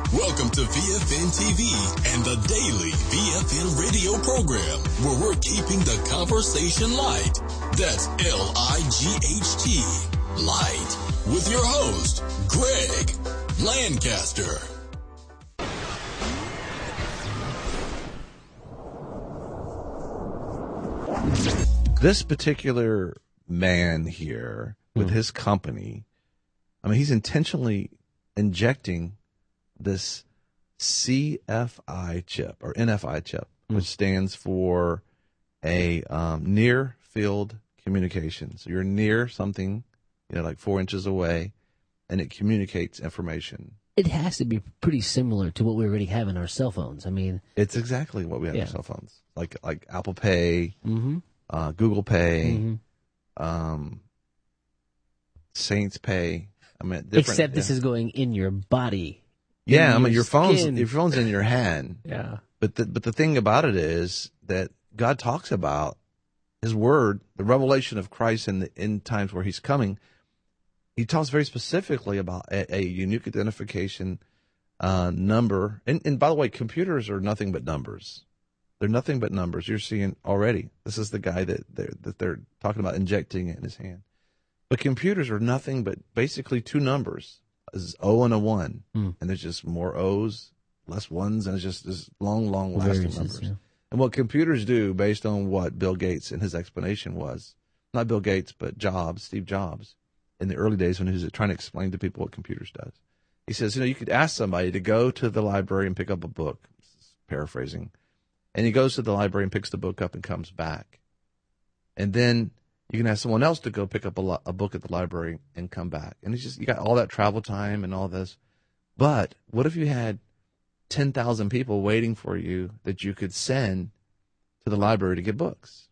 Welcome to VFN TV and the daily VFN radio program, where we're keeping the conversation light. That's L-I-G-H-T, light, with your host, Greg Lancaster. This particular man here with his company, I mean, he's intentionally injecting this CFI chip or NFI chip, which stands for a near field communication. So you're near something, like 4 inches away, and it communicates information. It has to be pretty similar to what we already have in our cell phones. I mean, it's exactly what we have in our cell phones, like Apple Pay, Google Pay, Saints Pay. I mean, except this is going in your body. Yeah, I mean, your phone's in your hand. Yeah. But the thing about it is that God talks about His Word, the revelation of Christ in the end times where He's coming. He talks very specifically about a unique identification number. And by the way, computers are nothing but numbers. They're nothing but numbers. You're seeing already. This is the guy that they're talking about injecting it in his hand. But computers are nothing but basically two numbers. Is O and a 1, and there's just more O's, less ones, and it's just this long lasting numbers. Yeah. And what computers do, based on what Bill Gates and his explanation was, not Bill Gates, but Steve Jobs, in the early days when he was trying to explain to people what computers does. He says, you could ask somebody to go to the library and pick up a book, paraphrasing, and he goes to the library and picks the book up and comes back. And then you can ask someone else to go pick up a book at the library and come back. And it's just, you got all that travel time and all this. But what if you had 10,000 people waiting for you that you could send to the library to get books?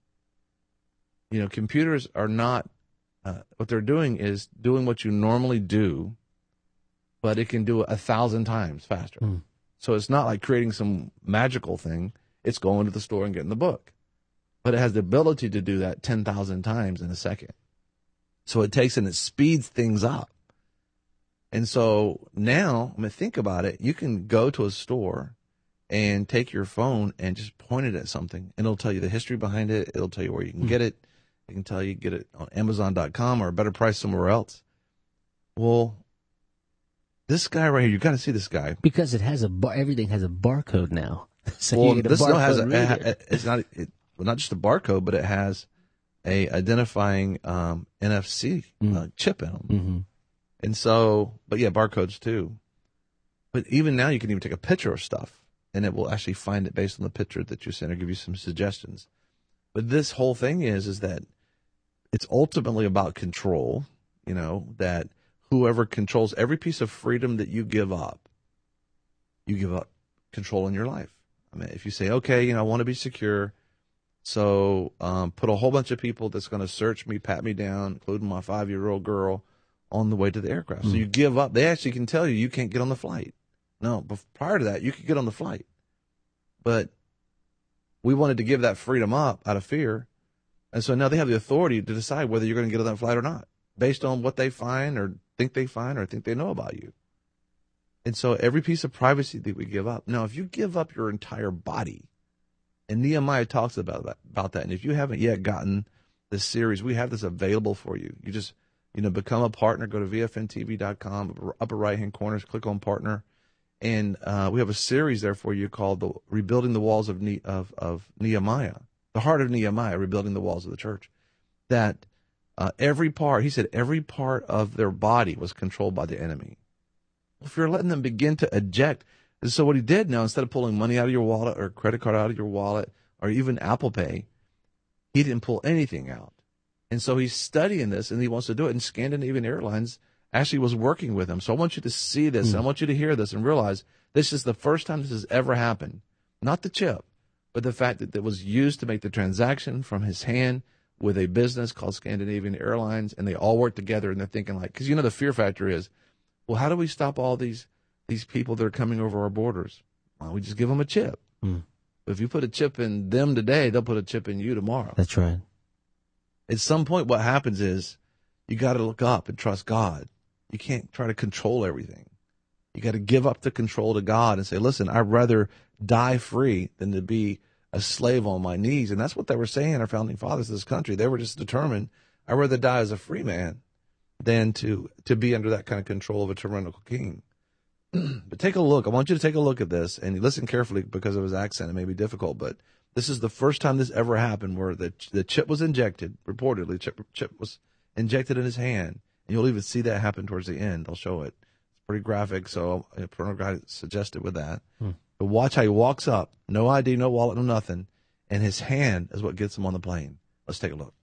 Computers are not, what they're doing is doing what you normally do, but it can do it 1,000 times faster. So it's not like creating some magical thing. It's going to the store and getting the book. But it has the ability to do that 10,000 times in a second. So it takes and it speeds things up. And so now, think about it. You can go to a store and take your phone and just point it at something, and it'll tell you the history behind it. It'll tell you where you can get it. It can tell you get it on Amazon.com or a better price somewhere else. Well, this guy right here, you got to see this guy. Because it has everything has a barcode now. So well, this still has it's not just a barcode, but it has a identifying NFC chip in them. And so, but yeah, barcodes too. But even now you can even take a picture of stuff and it will actually find it based on the picture that you send or give you some suggestions. But this whole thing is that it's ultimately about control, that whoever controls every piece of freedom that you give up control in your life. If you say, okay, I want to be secure, so put a whole bunch of people that's going to search me, pat me down, including my 5-year-old girl, on the way to the aircraft. So you give up. They actually can tell you can't get on the flight. No, but prior to that, you could get on the flight. But we wanted to give that freedom up out of fear. And so now they have the authority to decide whether you're going to get on that flight or not, based on what they find or think they find or think they know about you. And so every piece of privacy that we give up. Now, if you give up your entire body, and Nehemiah talks about that. And if you haven't yet gotten this series, we have this available for you. You just, become a partner. Go to VFNTV.com, upper right-hand corner, click on partner. And we have a series there for you called the Rebuilding the Walls of Nehemiah, the heart of Nehemiah, rebuilding the walls of the church. That every part of their body was controlled by the enemy. If you're letting them begin to eject, and so what he did now, instead of pulling money out of your wallet or credit card out of your wallet or even Apple Pay, he didn't pull anything out. And so he's studying this and he wants to do it. And Scandinavian Airlines actually was working with him. So I want you to see this. I want you to hear this and realize this is the first time this has ever happened. Not the chip, but the fact that it was used to make the transaction from his hand with a business called Scandinavian Airlines. And they all work together and they're thinking because the fear factor is, well, how do we stop all these people that are coming over our borders? Why don't we just give them a chip? If you put a chip in them today, they'll put a chip in you tomorrow. That's right. At some point, what happens is you got to look up and trust God. You can't try to control everything. You got to give up the control to God and say, listen, I'd rather die free than to be a slave on my knees. And that's what they were saying, our founding fathers of this country. They were just determined, I'd rather die as a free man than to be under that kind of control of a tyrannical king. But take a look. I want you to take a look at this and listen carefully because of his accent. It may be difficult, but this is the first time this ever happened where the chip was injected, reportedly, chip was injected in his hand. And you'll even see that happen towards the end. They'll show it. It's pretty graphic, so pornography suggested with that. But watch how he walks up, no ID, no wallet, no nothing, and his hand is what gets him on the plane. Let's take a look.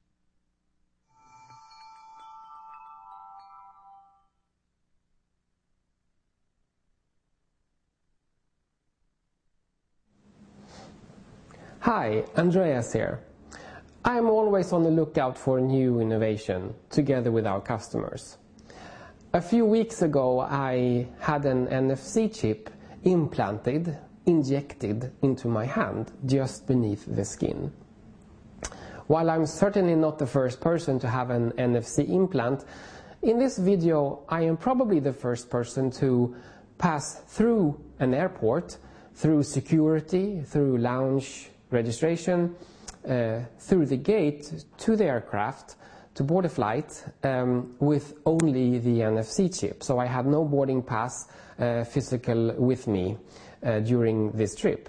Hi, Andreas here. I am always on the lookout for new innovation together with our customers. A few weeks ago I had an NFC chip injected into my hand just beneath the skin. While I'm certainly not the first person to have an NFC implant, in this video I am probably the first person to pass through an airport, through security, through lounge registration, through the gate to the aircraft to board a flight with only the NFC chip. So I had no boarding pass physical with me during this trip.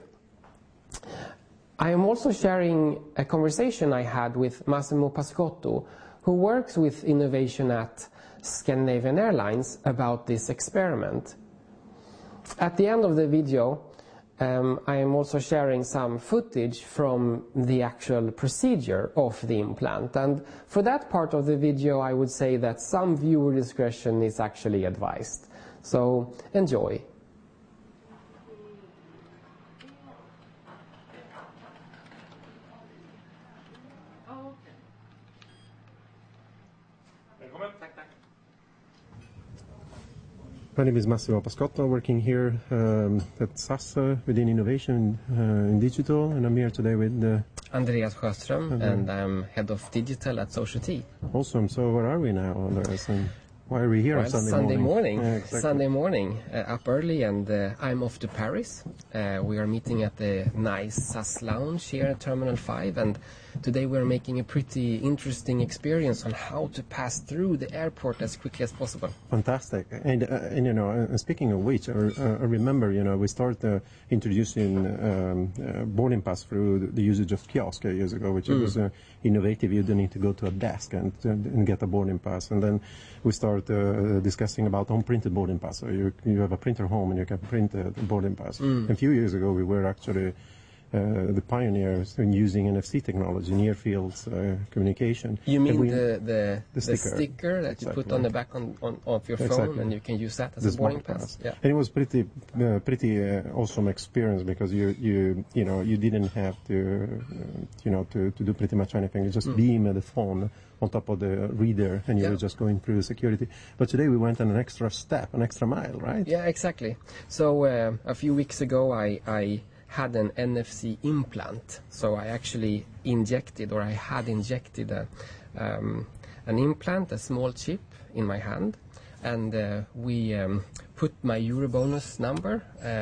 I am also sharing a conversation I had with Massimo Pascotto, who works with innovation at Scandinavian Airlines, about this experiment. At the end of the video, I am also sharing some footage from the actual procedure of the implant, and for that part of the video I would say that some viewer discretion is actually advised. So enjoy. My name is Massimo Pascotto, working here at SAS within innovation in digital, and I'm here today with Andreas Sjöström, and I'm head of digital at Society. Awesome. So where are we now, Andreas? And why are we here on Sunday morning? Yeah, exactly. Sunday morning, up early, and I'm off to Paris. We are meeting at the nice SAS lounge here at Terminal 5, and today we're making a pretty interesting experience on how to pass through the airport as quickly as possible. Fantastic. And you know, speaking of which, I remember, you know, we started introducing boarding pass through the usage of kiosk years ago, which was innovative. You don't need to go to a desk and get a boarding pass. And then we started discussing about on-printed boarding pass. So you have a printer home and you can print the boarding pass. A few years ago, we were actually the pioneers in using NFC technology, near fields communication. You mean the sticker that you put on the back of your phone, and you can use that as a boarding pass? Yeah. And it was pretty awesome experience, because you didn't have to to do pretty much anything. You just beam the phone on top of the reader, and you were just going through the security. But today we went an extra step, an extra mile, right? Yeah, exactly. So a few weeks ago I had an NFC implant. So I actually had injected an implant, a small chip in my hand, and we put my Eurobonus number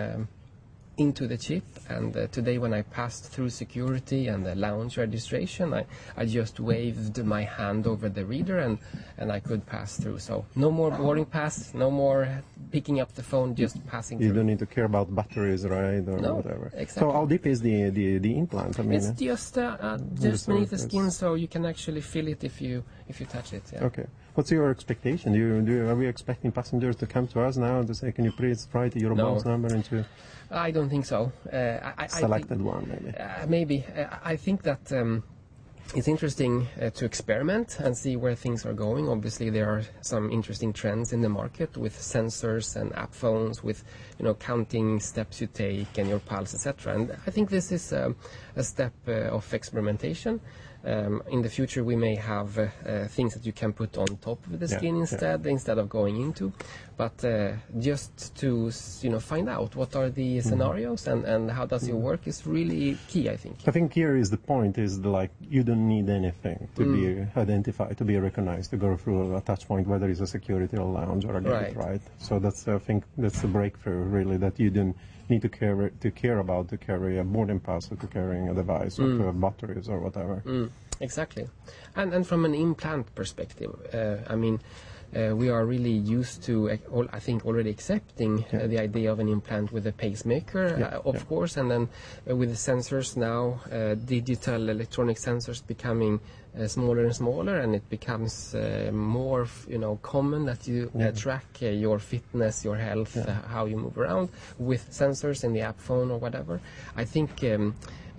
into the chip, and today when I passed through security and the lounge registration, I just waved my hand over the reader and I could pass through. So no more boarding pass, no more picking up the phone, just passing through. You don't need to care about batteries, right, or whatever. Exactly. So how deep is the implant? I mean, it's just beneath the skin, so you can actually feel it if you touch it. Yeah. Okay. What's your expectation? Are we expecting passengers to come to us now and to say, can you please write the Eurobonus number into? I don't think so. Selected one, maybe. Maybe. I think that it's interesting to experiment and see where things are going. Obviously, there are some interesting trends in the market with sensors and app phones, with counting steps you take and your pulse, etc. And I think this is a step of experimentation. In the future, we may have things that you can put on top of the skin instead of going into. But just to find out what are the scenarios and how does it work is really key, I think. I think here is the point: is like you don't need anything to be identified, to be recognized, to go through a touch point, whether it's a security or lounge or a gate, right? So that's, I think that's the breakthrough, really, that you don't need to care about to carry a boarding pass or to carrying a device or to have batteries or whatever. Exactly. And from an implant perspective, we are really used to, I think, already accepting the idea of an implant with a pacemaker, of course, and then with the sensors now, digital electronic sensors becoming smaller and smaller, and it becomes more, common that you track your fitness, your health, how you move around with sensors in the app phone or whatever. I think in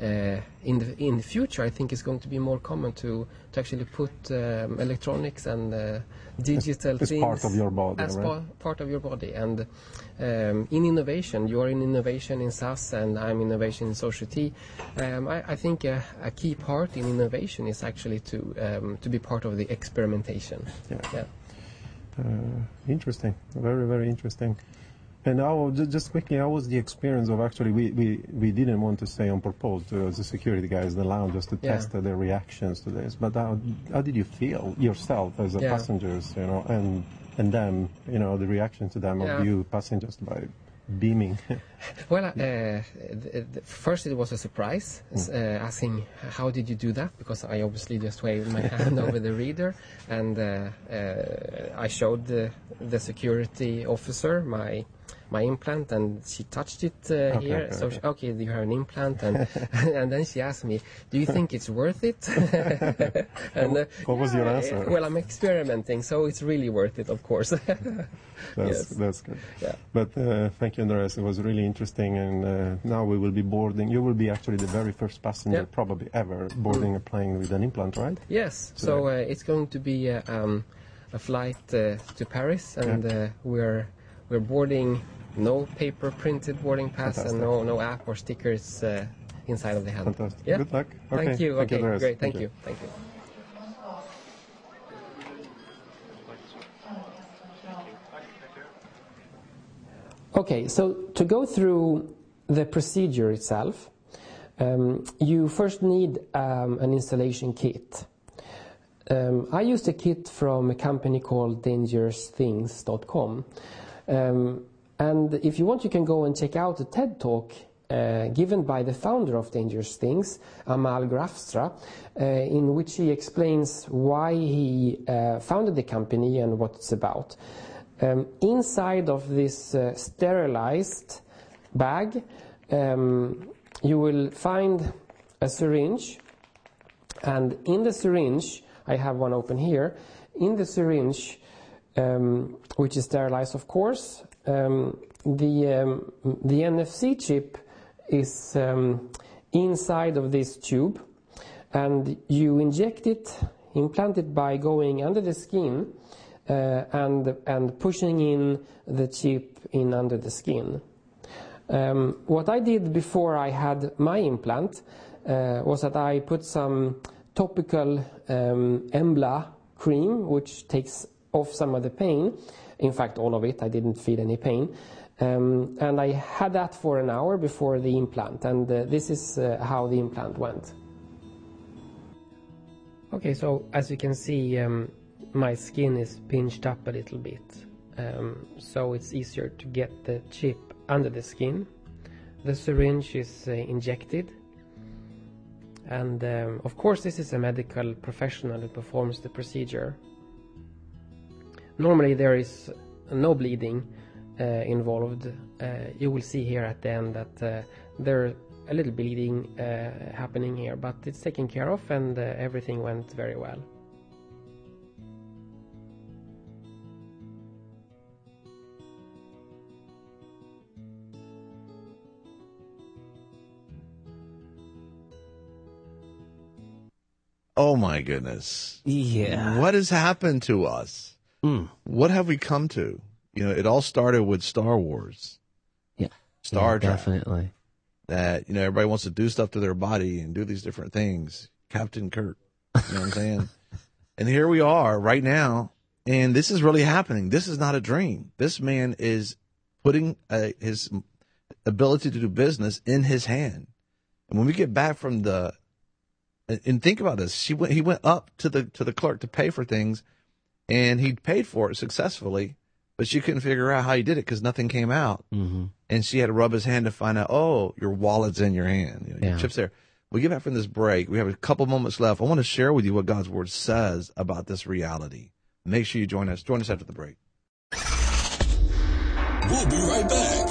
the future, I think it's going to be more common to actually put electronics and digital things part of your body, as right? part of your body. And in innovation, you are in innovation in SAS, and I'm innovation in Society. I think a key part in innovation is actually to be part of the experimentation. Interesting, very, very interesting. And now, just quickly, how was the experience of actually, we didn't want to say on purpose to the security guys in the lounge just to test their reactions to this, but how did you feel yourself as a passengers, and them, the reaction to them of you passengers by beaming? Well, first it was a surprise, asking how did you do that, because I obviously just waved my hand over the reader, and I showed the security officer my implant, and she touched it here. So okay, you have an implant, and and then she asked me, "Do you think it's worth it?" And what was your answer? Well, I'm experimenting, so it's really worth it, of course. That's good. Yeah. But thank you, Andreas. It was really interesting, and now we will be boarding. You will be actually the very first passenger, probably ever, boarding a plane with an implant, right? Yes. So it's going to be a flight to Paris, and we're boarding. No paper printed boarding pass. Fantastic. And no app or stickers inside of the hand. Fantastic. Yeah? Good luck. Okay. Thank you. Thank you, Andreas. Great. Thank you. Okay, so to go through the procedure itself, you first need an installation kit. I used a kit from a company called dangerousthings.com. And if you want, you can go and check out a TED Talk given by the founder of Dangerous Things, Amal Grafstra, in which he explains why he founded the company and what it's about. Inside of this sterilized bag, you will find a syringe, and in the syringe, I have one open here, in the syringe, which is sterilized, of course, the NFC chip is inside of this tube, and you inject it, implant it by going under the skin and pushing in the chip in under the skin. What I did before I had my implant was that I put some topical Embla cream, which takes off some of the pain. In fact, all of it. I didn't feel any pain. And I had that for an hour before the implant, and this is how the implant went. Okay, so as you can see, my skin is pinched up a little bit, so it's easier to get the chip under the skin. The syringe is injected, and of course this is a medical professional who performs the procedure. Normally there is no bleeding involved. You will see here at the end that there's a little bleeding happening here, but it's taken care of, and everything went very well. Oh my goodness. Yeah. What has happened to us? What have we come to? It all started with Star Wars. Yeah. Star Trek. Definitely. That, everybody wants to do stuff to their body and do these different things. Captain Kirk. You know what I'm saying? And here we are right now, and this is really happening. This is not a dream. This man is putting his ability to do business in his hand. And when we get back from and think about this, he went up to the clerk to pay for things, and he paid for it successfully, but she couldn't figure out how he did it because nothing came out. Mm-hmm. And she had to rub his hand to find out, oh, your wallet's in your hand. Your chip's there. We get back from this break. We have a couple moments left. I want to share with you what God's word says about this reality. Make sure you join us. Join us after the break. We'll be right back.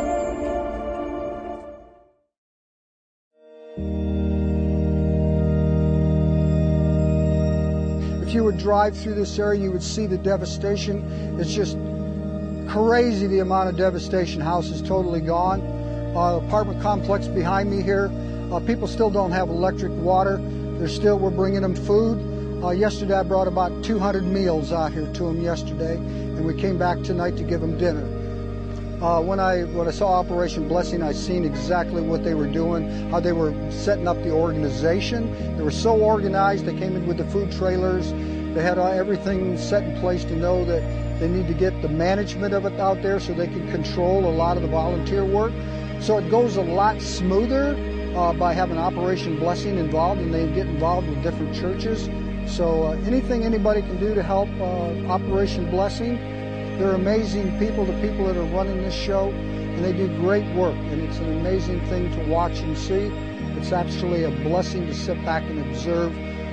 If you would drive through this area, you would see the devastation. It's just crazy the amount of devastation. House is totally gone. Apartment complex behind me here. People still don't have electric water. We're bringing them food. Yesterday I brought about 200 meals out here to them yesterday, and we came back tonight to give them dinner. When I saw Operation Blessing, I seen exactly what they were doing, how they were setting up the organization. They were so organized. They came in with the food trailers. They had everything set in place to know that they need to get the management of it out there so they can control a lot of the volunteer work. So it goes a lot smoother by having Operation Blessing involved, and they get involved with different churches. So anything anybody can do to help Operation Blessing. They're amazing people, the people that are running this show, and they do great work, and it's an amazing thing to watch and see. It's actually a blessing to sit back and observe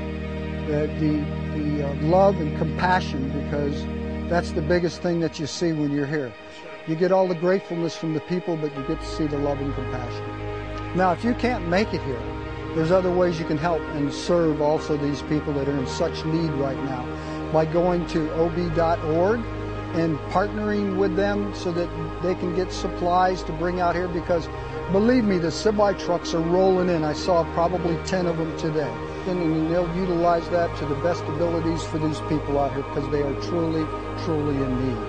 the love and compassion, because that's the biggest thing that you see when you're here. You get all the gratefulness from the people, but you get to see the love and compassion. Now, if you can't make it here, there's other ways you can help and serve also these people that are in such need right now by going to ob.org and partnering with them so that they can get supplies to bring out here, because believe me, the semi-trucks are rolling in. I saw probably 10 of them today. And they'll utilize that to the best abilities for these people out here, because they are truly, truly in need.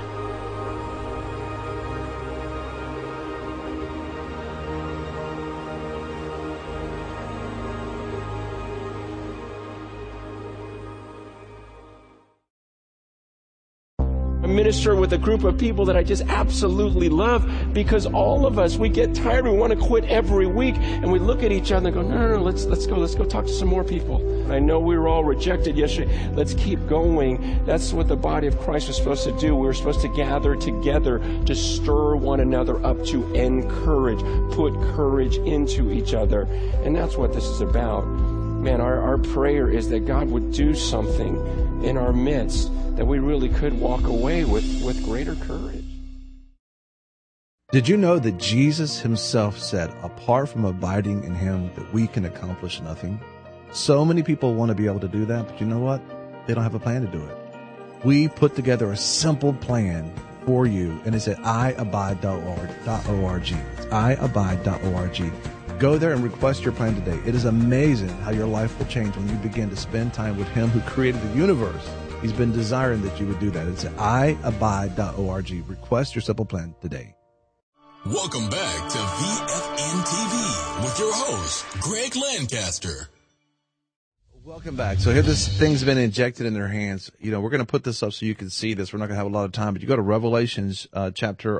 Minister with a group of people that I just absolutely love, because all of us, we get tired, we want to quit every week, and we look at each other and go, no, let's go talk to some more people. I know we were all rejected yesterday. Let's keep going. That's what the body of Christ was supposed to do. We were supposed to gather together to stir one another up, to encourage, put courage into each other. And that's what this is about. Man, our prayer is that God would do something in our midst, that we really could walk away with greater courage. Did you know that Jesus himself said, apart from abiding in him, that we can accomplish nothing? So many people want to be able to do that, but you know what? They don't have a plan to do it. We put together a simple plan for you, and it's at iabide.org. It's iabide.org. Go there and request your plan today. It is amazing how your life will change when you begin to spend time with him who created the universe. He's been desiring that you would do that. It's at iabide.org. Request your simple plan today. Welcome back to VFN TV with your host, Greg Lancaster. Welcome back. So here this thing's been injected in their hands. You know, we're going to put this up so you can see this. We're not going to have a lot of time, but you go to Revelations chapter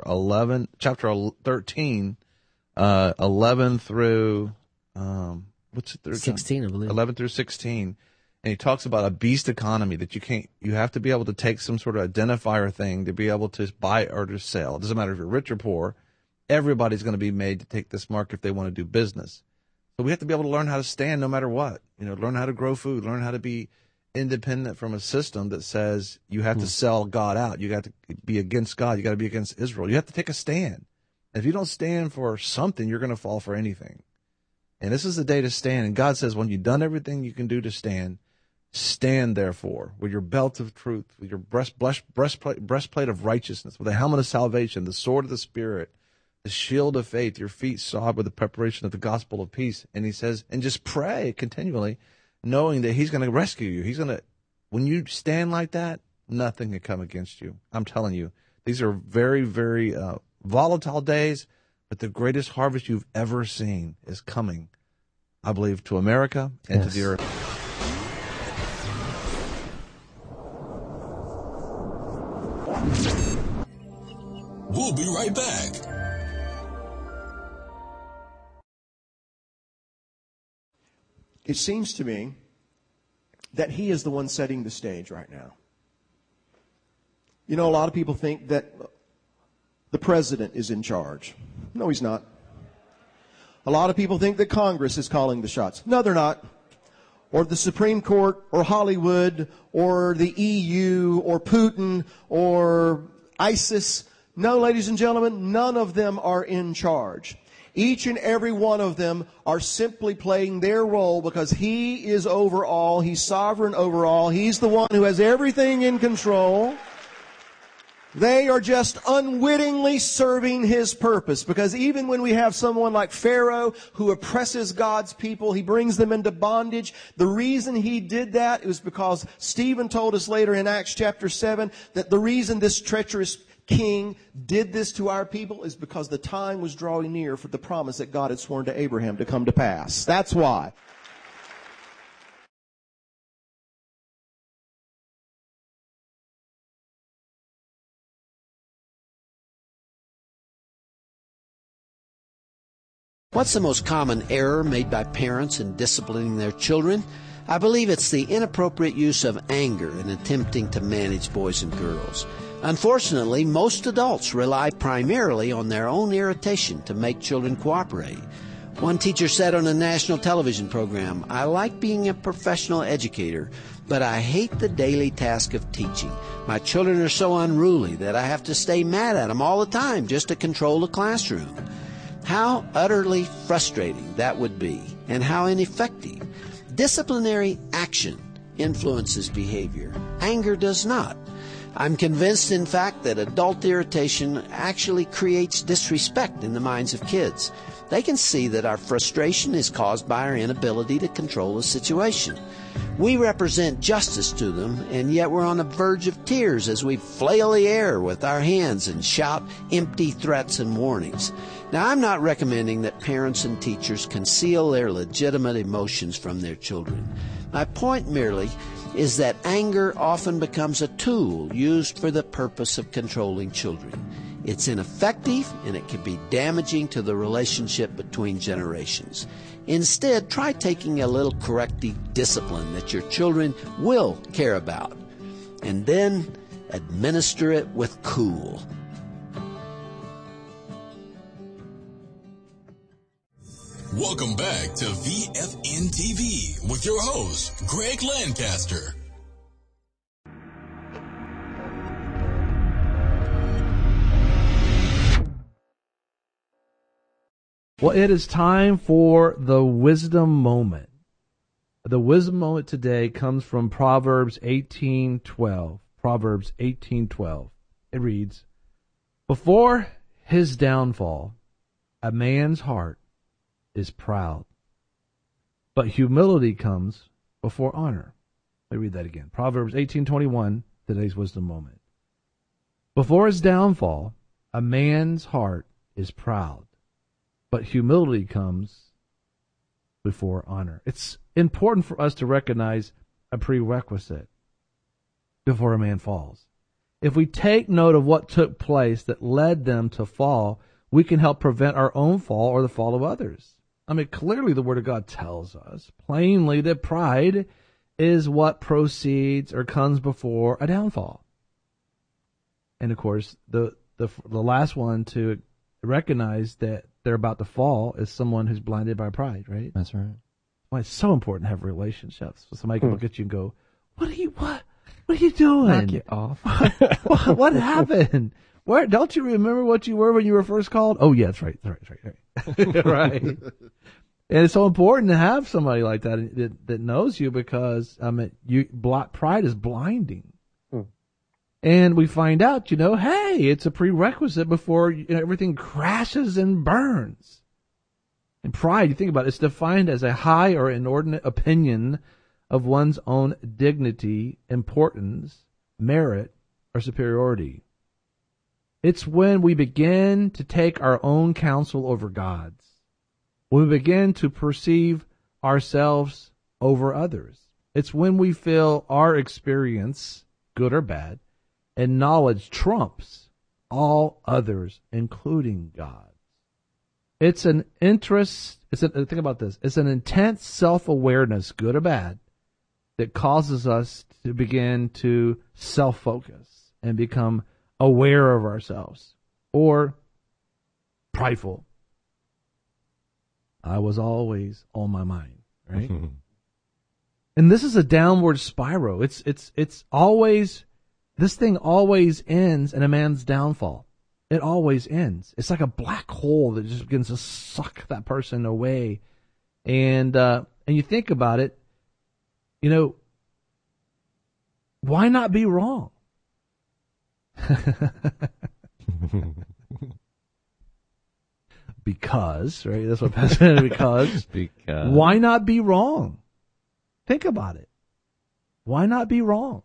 13, 11 through, what's it? 16, I believe. 11 through 16. And he talks about a beast economy that you have to be able to take some sort of identifier thing to be able to buy or to sell. It doesn't matter if you're rich or poor. Everybody's going to be made to take this mark if they want to do business. So we have to be able to learn how to stand no matter what. You know, learn how to grow food, learn how to be independent from a system that says you have to sell God out. You got to be against God. You got to be against Israel. You have to take a stand. If you don't stand for something, you're going to fall for anything. And this is the day to stand. And God says, when you've done everything you can do to stand, stand therefore with your belt of truth, with your breastplate of righteousness, with the helmet of salvation, the sword of the Spirit, the shield of faith, your feet shod with the preparation of the gospel of peace. And he says, and just pray continually, knowing that he's going to rescue you. When you stand like that, nothing can come against you. I'm telling you, these are very, very volatile days, but the greatest harvest you've ever seen is coming, I believe, to America and to the earth. We'll be right back. It seems to me that he is the one setting the stage right now. You know, a lot of people think that the president is in charge. No, he's not. A lot of people think that Congress is calling the shots. No, they're not. Or the Supreme Court, or Hollywood, or the EU, or Putin, or ISIS. No, ladies and gentlemen, none of them are in charge. Each and every one of them are simply playing their role because he is over all. He's sovereign over all. He's the one who has everything in control. They are just unwittingly serving his purpose, because even when we have someone like Pharaoh who oppresses God's people, he brings them into bondage. The reason he did that was because Stephen told us later in Acts chapter 7 that the reason this treacherous king did this to our people is because the time was drawing near for the promise that God had sworn to Abraham to come to pass. That's why. What's the most common error made by parents in disciplining their children? I believe it's the inappropriate use of anger in attempting to manage boys and girls. Unfortunately, most adults rely primarily on their own irritation to make children cooperate. One teacher said on a national television program, "I like being a professional educator, but I hate the daily task of teaching. My children are so unruly that I have to stay mad at them all the time just to control the classroom." How utterly frustrating that would be, and how ineffective. Disciplinary action influences behavior. Anger does not. I'm convinced, in fact, that adult irritation actually creates disrespect in the minds of kids. They can see that our frustration is caused by our inability to control the situation. We represent justice to them, and yet we're on the verge of tears as we flail the air with our hands and shout empty threats and warnings. Now, I'm not recommending that parents and teachers conceal their legitimate emotions from their children. My point merely is that anger often becomes a tool used for the purpose of controlling children. It's ineffective, and it can be damaging to the relationship between generations. Instead, try taking a little corrective discipline that your children will care about, and then administer it with cool. Welcome back to VFN TV with your host, Greg Lancaster. Well, it is time for the wisdom moment. The wisdom moment today comes from Proverbs 18:12. Proverbs 18:12. It reads, "Before his downfall, a man's heart is proud, but humility comes before honor." Let me read that again. Proverbs 18:21, today's wisdom moment. Before his downfall, a man's heart is proud, but humility comes before honor. It's important for us to recognize a prerequisite before a man falls. If we take note of what took place that led them to fall, we can help prevent our own fall or the fall of others. I mean, clearly the Word of God tells us plainly that pride is what proceeds or comes before a downfall. And of course, the last one to recognize that they're about to fall is someone who's blinded by pride, right? That's right. Well, it's so important to have relationships. So somebody can look at you and go, What are you doing? Knock it off. What happened? Where don't you remember what you were when you were first called? Oh, yeah, that's right. Right. And it's so important to have somebody like that knows you, because pride is blinding. And we find out, hey, it's a prerequisite before everything crashes and burns. And pride, you think about it, it's defined as a high or inordinate opinion of one's own dignity, importance, merit, or superiority. It's when we begin to take our own counsel over God's. When we begin to perceive ourselves over others. It's when we feel our experience, good or bad, and knowledge trumps all others, including God. It's an interest, think about this, it's an intense self-awareness, good or bad, that causes us to begin to self-focus and become aware of ourselves or prideful. I was always on my mind, right? And this is a downward spiral. It's always, this thing always ends in a man's downfall. It always ends. It's like a black hole that just begins to suck that person away. And you think about it, you know, why not be wrong? Because, right? That's what Pastor said, because. Why not be wrong? Think about it. Why not be wrong?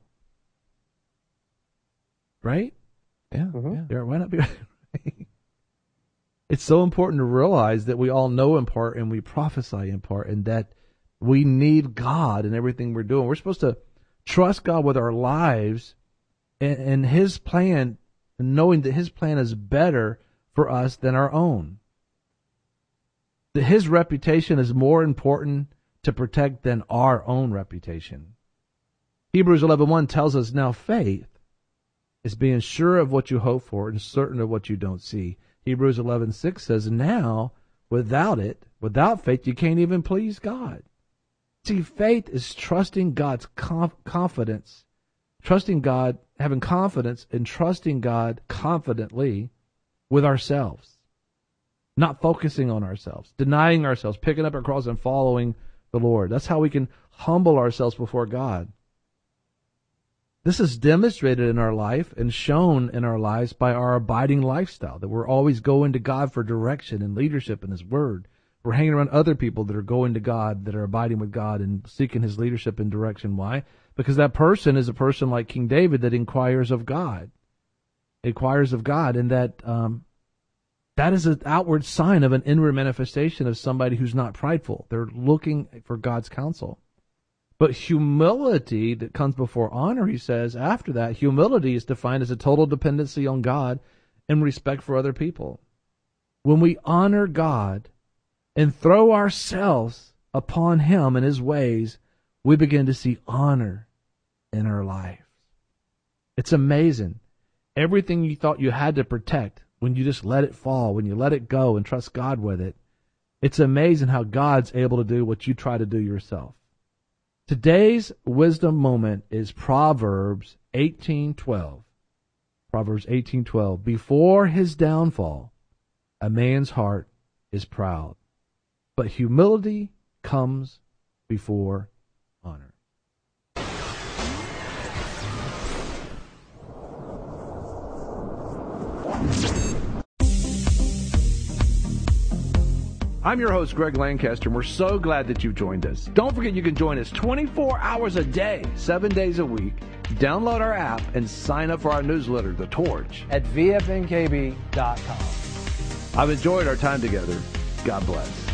Right? Yeah. Yeah. Why not be right? It's so important to realize that we all know in part and we prophesy in part, and that we need God in everything we're doing. We're supposed to trust God with our lives and His plan, and knowing that His plan is better for us than our own. That His reputation is more important to protect than our own reputation. Hebrews 11:1 tells us, now faith is being sure of what you hope for and certain of what you don't see. Hebrews 11:6 says, now without faith, you can't even please God. See, faith is trusting God's confidence, trusting God, having confidence in trusting God confidently with ourselves, not focusing on ourselves, denying ourselves, picking up our cross and following the Lord. That's how we can humble ourselves before God. This is demonstrated in our life and shown in our lives by our abiding lifestyle, that we're always going to God for direction and leadership in His Word. We're hanging around other people that are going to God, that are abiding with God and seeking His leadership and direction. Why? Because that person is a person like King David that inquires of God. Inquires of God, and that that is an outward sign of an inward manifestation of somebody who's not prideful. They're looking for God's counsel. But humility that comes before honor, he says, after that, humility is defined as a total dependency on God and respect for other people. When we honor God and throw ourselves upon Him and His ways, we begin to see honor in our life. It's amazing. Everything you thought you had to protect, when you just let it fall, when you let it go and trust God with it, it's amazing how God's able to do what you try to do yourself. Today's wisdom moment is Proverbs 18:12. Proverbs 18:12. Before his downfall, a man's heart is proud, but humility comes before honor. I'm your host, Greg Lancaster, and we're so glad that you've joined us. Don't forget you can join us 24 hours a day, 7 days a week. Download our app and sign up for our newsletter, The Torch, at vfnkb.com. I've enjoyed our time together. God bless.